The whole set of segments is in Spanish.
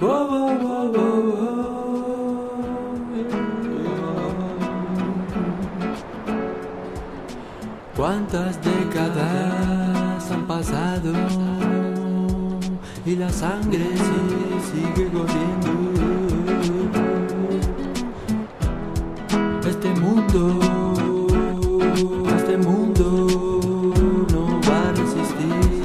Cuántas décadas han pasado y la sangre sigue corriendo. Este mundo no va a resistir.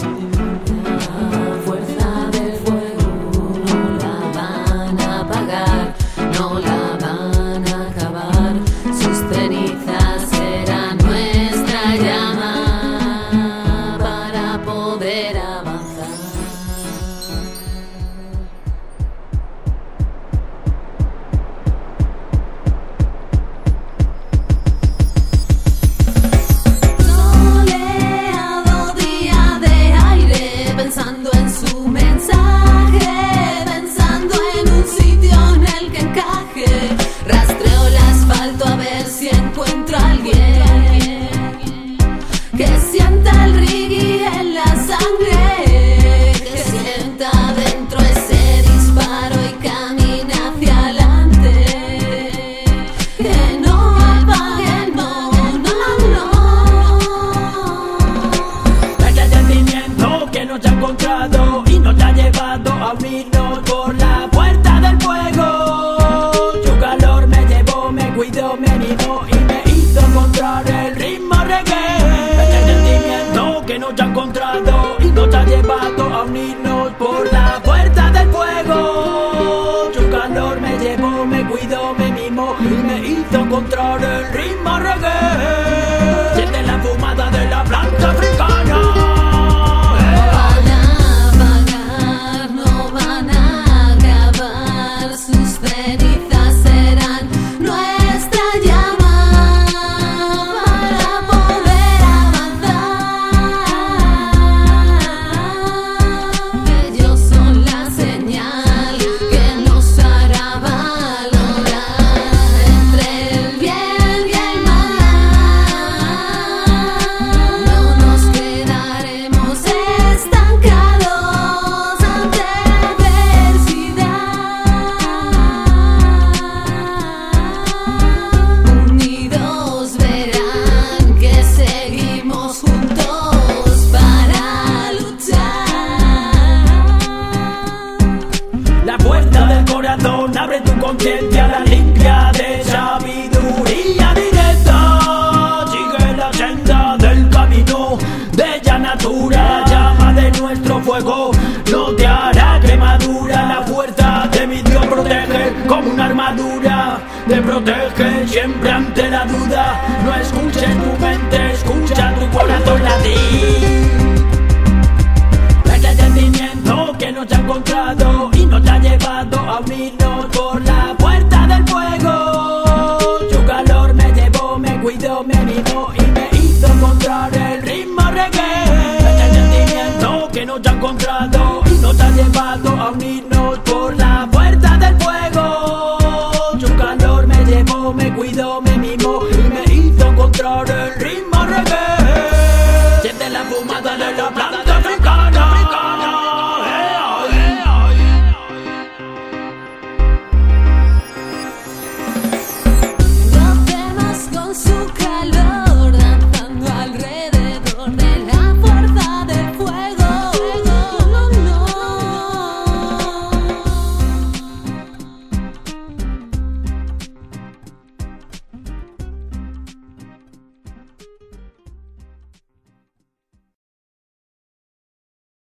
La fuerza del fuego no la van a apagar, no la van a acabar. Sus cenizas serán nuestra llama para poder avanzar. Soleado día de aire, pensando en su mensaje, pensando en un sitio en el que encaje. Rastreo el asfalto a ver si encuentro a alguien que sienta el reggae en la sangre, que sienta dentro ese disparo y camine hacia adelante, que no apague, no. Este sentimiento que nos ha encontrado y nos ha llevado a unirnos por la puerta del fuego. Su calor me llevó, me cuidó, me animó y me hizo encontrar el ritmo reggae. Este sentimiento que nos ha encontrado y nos ha llevado a unirnos por la puerta del fuego. Su calor me llevó, me cuidó, me mimó y me hizo encontrar el ritmo reggae. Siente la fumada de la planta africana. No van a acabar, sus cenizas serán nuestra llama para poder avanzar. Ellos son la señal que nos hará valorar entre el bien y el mal. No nos quedaremos estancados ante adversidad. Unidos verán que seguimos juntos para luchar. La puerta del corazón abre tu conciencia, la limpia de sabiduría directa. Sigue la senda del camino de ella natura. La llama de nuestro fuego no te hará quemadura. La fuerza de mi Dios protege como una armadura. Te protege siempre ante la duda. No escuches tu mente, escucha tu corazón latir. Este sentimiento que nos ha encontrado y nos ha llevado a unirnos por la puerta del fuego. Su calor me llevó, me cuidó, me animó y me hizo encontrar el ritmo reggae. Este sentimiento que nos ha encontrado y nos ha llevado a unirnos por la puerta del fuego. Su calor me llevó, me cuidó, me mimó